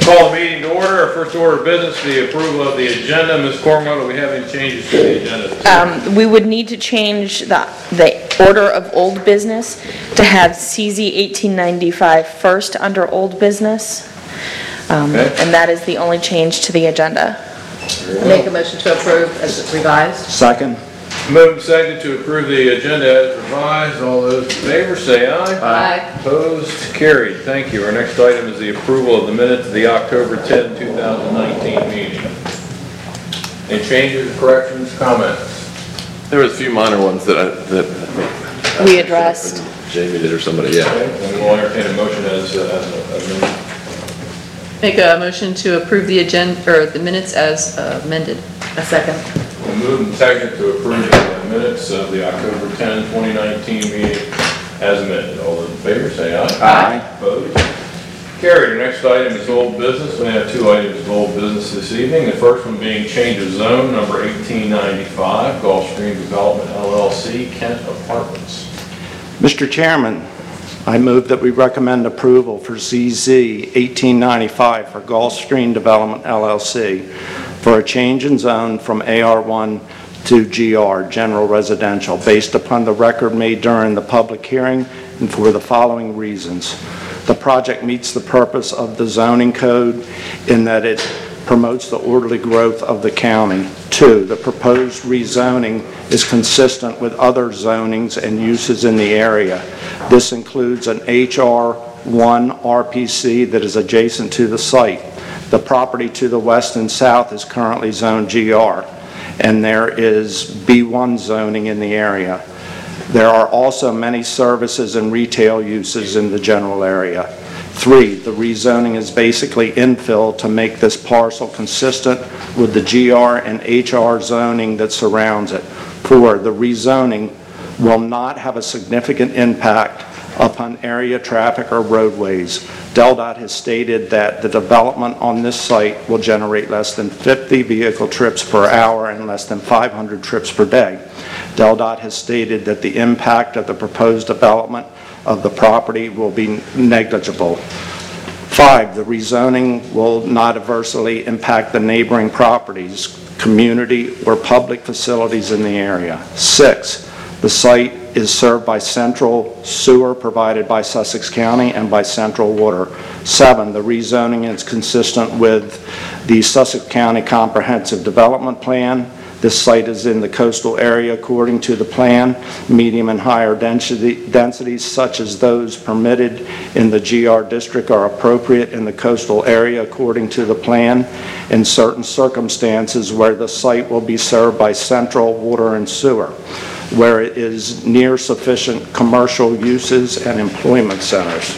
Call the meeting to order. Our first order of business, the approval of the agenda. Ms. Cornwell, do we have any changes to the agenda? We would need to change the order of old business to have CZ 1895 first under old business. Okay. And that is the only change to the agenda. Make a motion to approve as revised. Second. Moved and seconded to approve the agenda as revised. All those in favor say aye. Aye. Opposed? Carried. Thank you. Our next item is the approval of the minutes of the October 10, 2019 meeting. Any changes, corrections, comments? There was a few minor ones that We addressed. Jamie did or somebody, yeah. Okay. And we'll entertain a motion as amended. Make a motion to approve the agenda, or the minutes as amended. A second. We'll move and second to approve the minutes of the October 10, 2019 meeting as amended. All those in favor say aye. Aye. Opposed? Carried. Our next item is old business. We have two items of old business this evening. The first one being change of zone number 1895, Gulfstream Development LLC, Kent Apartments. Mr. Chairman, I move that we recommend approval for ZZ 1895 for Gulfstream Development LLC for a change in zone from AR1 to GR, General Residential, based upon the record made during the public hearing and for the following reasons. The project meets the purpose of the zoning code in that it promotes the orderly growth of the county. 2, the proposed rezoning is consistent with other zonings and uses in the area. This includes an HR1 RPC that is adjacent to the site. The property to the west and south is currently zoned GR, and there is B1 zoning in the area. There are also many services and retail uses in the general area. 3, the rezoning is basically infill to make this parcel consistent with the GR and HR zoning that surrounds it. 4, the rezoning will not have a significant impact upon area traffic or roadways. DelDOT has stated that the development on this site will generate less than 50 vehicle trips per hour and less than 500 trips per day. DelDOT has stated that the impact of the proposed development of the property will be negligible. 5, the rezoning will not adversely impact the neighboring properties, community, or public facilities in the area. 6, the site is served by central sewer provided by Sussex County and by central water. 7, the rezoning is consistent with the Sussex County Comprehensive Development Plan. This site is in the coastal area according to the plan. Medium and higher densities such as those permitted in the GR district are appropriate in the coastal area according to the plan. In certain circumstances where the site will be served by central water and sewer, where it is near sufficient commercial uses and employment centers,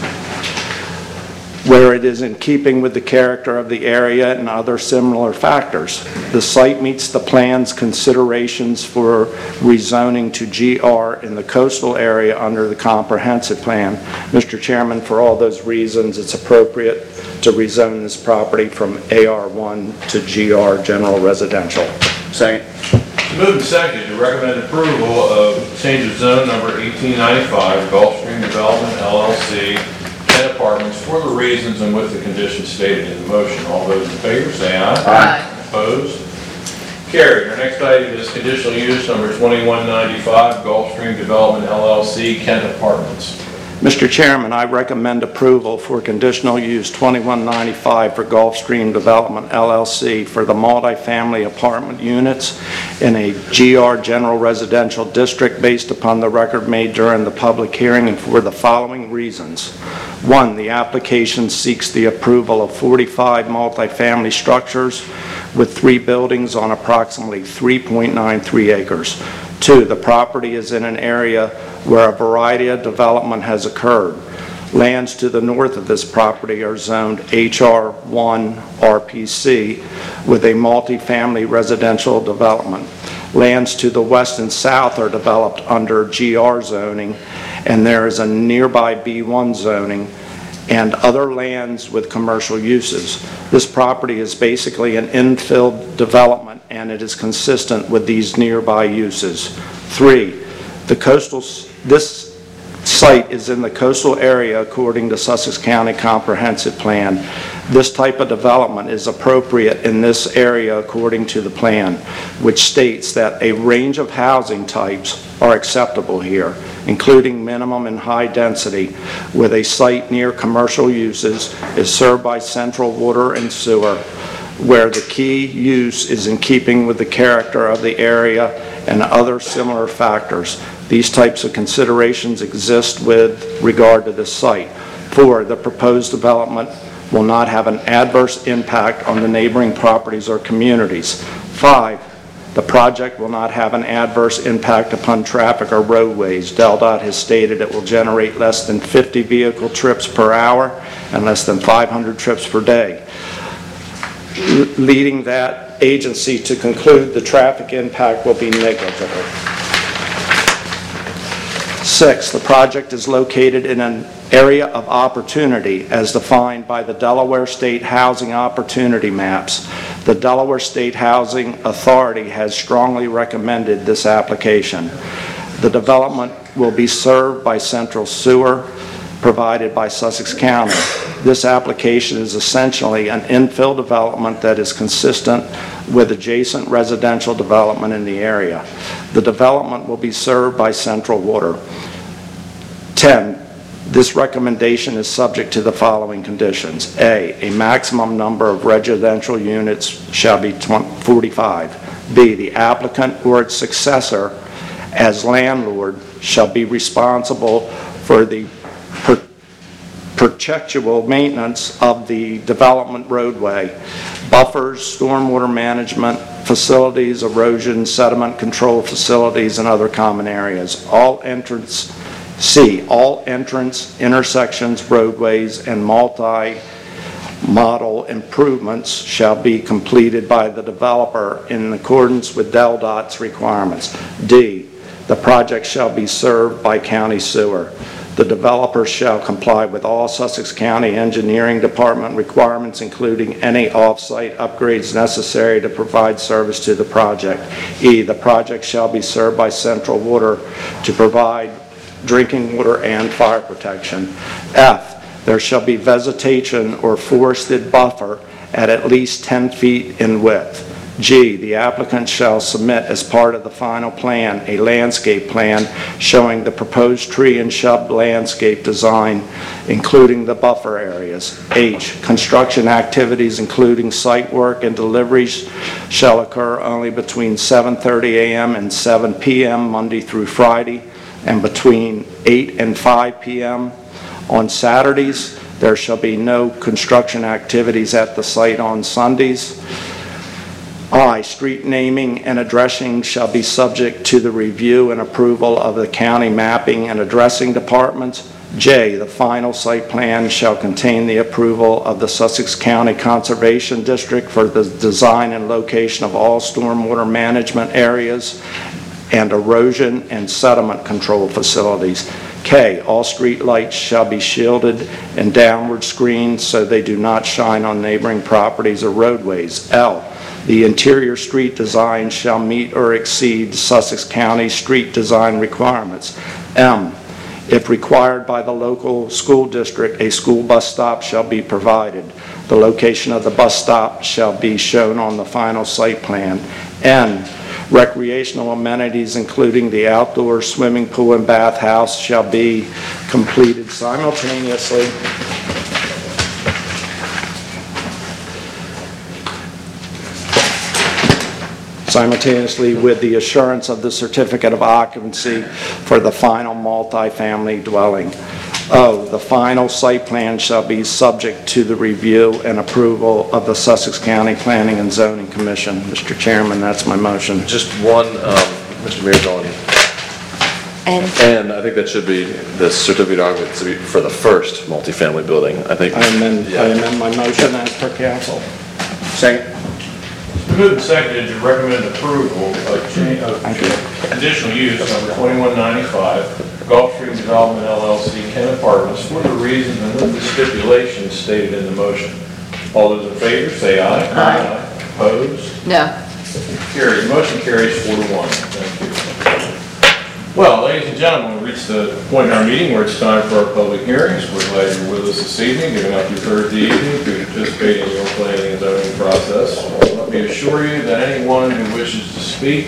where it is in keeping with the character of the area and other similar factors. The site meets the plan's considerations for rezoning to GR in the coastal area under the comprehensive plan. Mr. Chairman, for all those reasons, it's appropriate to rezone this property from AR1 to GR, General Residential. Second. Moved and seconded to recommend approval of change of zone number 1895, Gulfstream Development LLC, Kent Apartments, for the reasons and with the conditions stated in the motion. All those in favor say aye. Aye. Opposed? Carried. Our next item is conditional use number 2195, Gulfstream Development LLC, Kent Apartments. Mr. Chairman, I recommend approval for conditional use 2195 for Gulfstream Development LLC for the multifamily apartment units in a GR General Residential District based upon the record made during the public hearing and for the following reasons. 1, the application seeks the approval of 45 multifamily structures with 3 buildings on approximately 3.93 acres. 2, the property is in an area where a variety of development has occurred. Lands to the north of this property are zoned HR1 RPC with a multifamily residential development. Lands to the west and south are developed under GR zoning, and there is a nearby B1 zoning and other lands with commercial uses. This property is basically an infill development, and it is consistent with these nearby uses. 3, this site is in the coastal area according to Sussex County Comprehensive Plan. This type of development is appropriate in this area according to the plan, which states that a range of housing types are acceptable here, including minimum and high density, with a site near commercial uses, is served by central water and sewer, where the key use is in keeping with the character of the area and other similar factors. These types of considerations exist with regard to this site. 4, the proposed development will not have an adverse impact on the neighboring properties or communities. 5, the project will not have an adverse impact upon traffic or roadways. DelDOT has stated it will generate less than 50 vehicle trips per hour and less than 500 trips per day, leading that agency to conclude the traffic impact will be negligible. 6, the project is located in an area of opportunity as defined by the Delaware State Housing Opportunity Maps. The Delaware State Housing Authority has strongly recommended this application. The development will be served by central sewer provided by Sussex County. This application is essentially an infill development that is consistent with adjacent residential development in the area. The development will be served by central water. 10, this recommendation is subject to the following conditions. A maximum number of residential units shall be 45. B, the applicant or its successor as landlord shall be responsible for the perpetual maintenance of the development roadway, buffers, stormwater management facilities, erosion, sediment control facilities, and other common areas. All entrance, intersections, roadways, and multi-model improvements shall be completed by the developer in accordance with DelDOT's requirements. D, the project shall be served by county sewer. The developer shall comply with all Sussex County Engineering Department requirements, including any off-site upgrades necessary to provide service to the project. E, the project shall be served by central water to provide drinking water and fire protection. F, there shall be vegetation or forested buffer at least 10 feet in width. G, the applicant shall submit as part of the final plan a landscape plan showing the proposed tree and shrub landscape design, including the buffer areas. H, construction activities including site work and deliveries shall occur only between 7:30 a.m. and 7 p.m. Monday through Friday, and between 8 and 5 p.m. on Saturdays. There shall be no construction activities at the site on Sundays. I, street naming and addressing shall be subject to the review and approval of the county mapping and addressing departments. J, the final site plan shall contain the approval of the Sussex County Conservation District for the design and location of all stormwater management areas and erosion and sediment control facilities. K, all street lights shall be shielded and downward screened so they do not shine on neighboring properties or roadways. L, the interior street design shall meet or exceed Sussex County street design requirements. M, if required by the local school district, a school bus stop shall be provided. The location of the bus stop shall be shown on the final site plan. N, recreational amenities including the outdoor swimming pool and bathhouse shall be completed simultaneously with the assurance of the certificate of occupancy for the final multifamily dwelling. O, the final site plan shall be subject to the review and approval of the Sussex County Planning and Zoning Commission. Mr. Chairman, that's my motion. Just one, Mr. Mearsall, and I think that should be the certificate of occupancy for the first multifamily building. I think. I amend my motion as per council. Second. Moved and seconded to recommend approval of conditional use number 2195, Gulfstream Development LLC, Ken Apartments, for the reasons and with the stipulations stated in the motion. All those in favor say aye. Aye. Opposed? No. Carried. Motion carries 4-1. Thank you. Well, ladies and gentlemen, we reached the point in our meeting where it's time for our public hearings. We're glad you're with us this evening, giving up your Thursday evening to participate in your planning and zoning process. Let me assure you that anyone who wishes to speak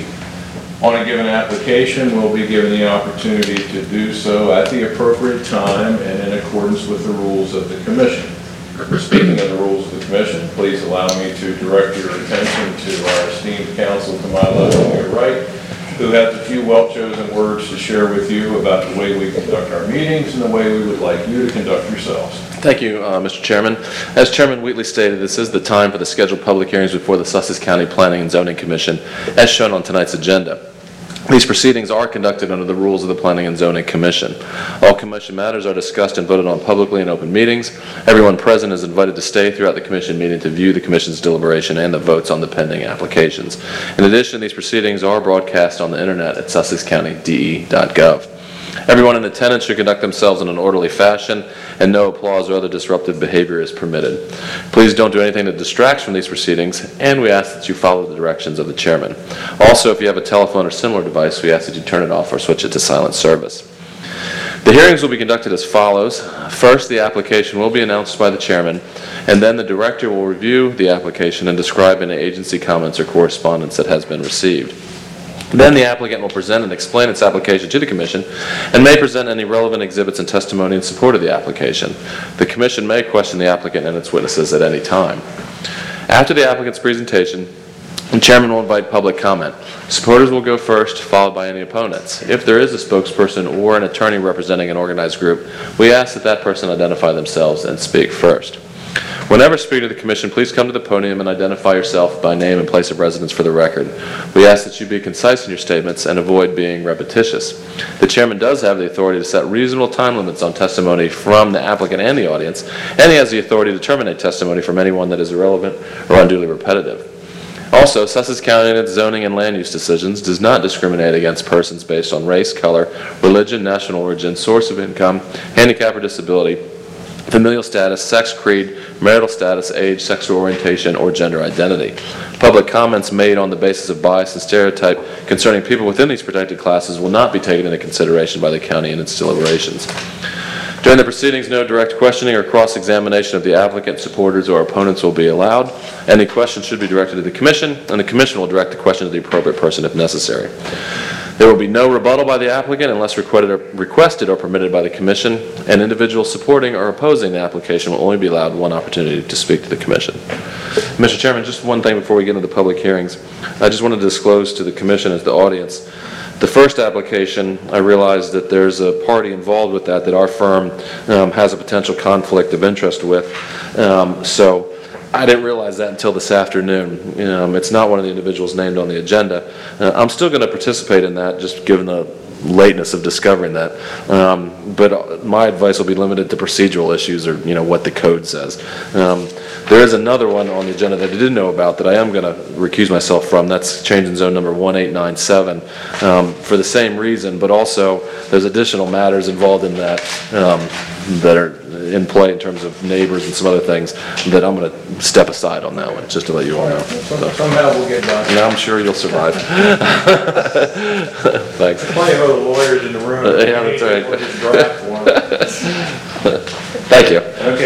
on a given application will be given the opportunity to do so at the appropriate time and in accordance with the rules of the commission. Speaking of the rules of the commission, please allow me to direct your attention to our esteemed counsel to my left and your right, who has a few well-chosen words to share with you about the way we conduct our meetings and the way we would like you to conduct yourselves. Thank you, Mr. Chairman. As Chairman Wheatley stated, this is the time for the scheduled public hearings before the Sussex County Planning and Zoning Commission, as shown on tonight's agenda. These proceedings are conducted under the rules of the Planning and Zoning Commission. All commission matters are discussed and voted on publicly in open meetings. Everyone present is invited to stay throughout the commission meeting to view the commission's deliberation and the votes on the pending applications. In addition, these proceedings are broadcast on the internet at sussexcountyde.gov. Everyone in attendance should conduct themselves in an orderly fashion, and no applause or other disruptive behavior is permitted. Please don't do anything that distracts from these proceedings, and we ask that you follow the directions of the chairman. Also, if you have a telephone or similar device, we ask that you turn it off or switch it to silent service. The hearings will be conducted as follows. First, the application will be announced by the chairman, and then the director will review the application and describe any agency comments or correspondence that has been received. Then the applicant will present and explain its application to the commission and may present any relevant exhibits and testimony in support of the application. The commission may question the applicant and its witnesses at any time. After the applicant's presentation, the chairman will invite public comment. Supporters will go first, followed by any opponents. If there is a spokesperson or an attorney representing an organized group, we ask that that person identify themselves and speak first. Whenever speaking to the commission, please come to the podium and identify yourself by name and place of residence for the record. We ask that you be concise in your statements and avoid being repetitious. The chairman does have the authority to set reasonable time limits on testimony from the applicant and the audience, and he has the authority to terminate testimony from anyone that is irrelevant or unduly repetitive. Also, Sussex County in its zoning and land use decisions does not discriminate against persons based on race, color, religion, national origin, source of income, handicap or disability, familial status, sex, creed, marital status, age, sexual orientation, or gender identity. Public comments made on the basis of bias and stereotype concerning people within these protected classes will not be taken into consideration by the county in its deliberations. During the proceedings, no direct questioning or cross-examination of the applicant, supporters, or opponents will be allowed. Any questions should be directed to the commission, and the commission will direct the question to the appropriate person if necessary. There will be no rebuttal by the applicant unless requested or permitted by the commission, and individuals supporting or opposing the application will only be allowed one opportunity to speak to the commission. Mr. Chairman, just one thing before we get into the public hearings. I just wanted to disclose to the commission as the audience, the first application, I realized that there's a party involved with that our firm has a potential conflict of interest with. So I didn't realize that until this afternoon. It's not one of the individuals named on the agenda. I'm still going to participate in that, just given the lateness of discovering that. But my advice will be limited to procedural issues or what the code says. There is another one on the agenda that I didn't know about that I am going to recuse myself from. That's change in zone number 1897 for the same reason, but also there's additional matters involved in that that are in play in terms of neighbors and some other things that I'm going to step aside on that one, just to let you all know. Somehow we'll get done. And I'm sure you'll survive. Thanks. Plenty of other lawyers in the room. Yeah, that's right. We'll just draft one. Thank you. Okay.